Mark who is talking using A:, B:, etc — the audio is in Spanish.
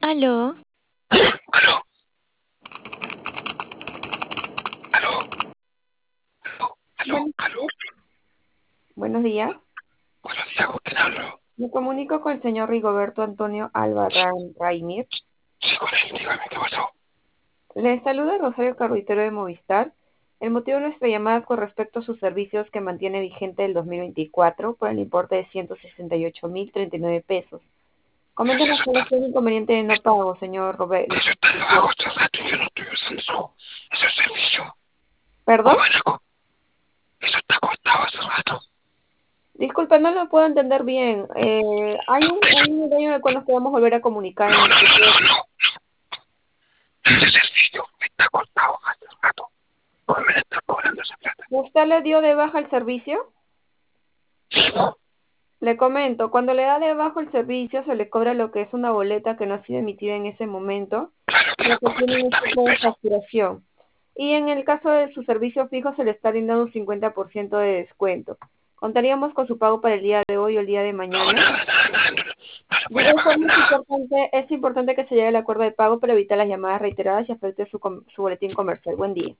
A: Aló,
B: Aló, aló, aló,
A: buenos
B: aló.
A: días. Buenos días.
B: Buenos días, ¿con quién hablo?
A: Me comunico con el señor Rigoberto Antonio Albarrán Raimir.
B: Sí, con él, dígame, ¿qué pasó?
A: Le saluda Rosario Carruitero de Movistar. El motivo de nuestra llamada es con respecto a sus servicios que mantiene vigente el 2024 por el importe de 168.039 pesos.
B: Pero si
A: Coméntenos
B: eso
A: cuál
B: está,
A: es el inconveniente de no pago, señor Roberto.
B: eso está grabado hace rato y yo no estoy usando ese servicio.
A: ¿Perdón?
B: ¿Cómo van a Eso está cortado hace rato.
A: Disculpe, no lo puedo entender bien. ¿Hay un horario en el cual nos podemos volver a comunicar en
B: No,
A: el
B: no, no,
A: futuro?
B: no, no. Ese servicio está cortado hace rato. ¿Cómo me está cobrando esa plata?
A: ¿Usted le dio de baja el servicio?
B: Sí, no,
A: Le comento, cuando le da de bajo el servicio se le cobra lo que es una boleta que no ha sido emitida en ese momento,
B: claro que
A: lo
B: la
A: que
B: como
A: tiene un
B: 30.000
A: tipo de
B: pesos.
A: facturación. Y en el caso de su servicio fijo se le está brindando un 50% de descuento. Contaríamos con su pago para el día de hoy o el día de
B: No,
A: mañana.
B: nada, nada, nada. No, no le
A: De
B: voy a
A: igual
B: pagar
A: forma,
B: nada.
A: es importante que se llegue al acuerdo de pago para evitar las llamadas reiteradas y afecte su boletín comercial. Buen día.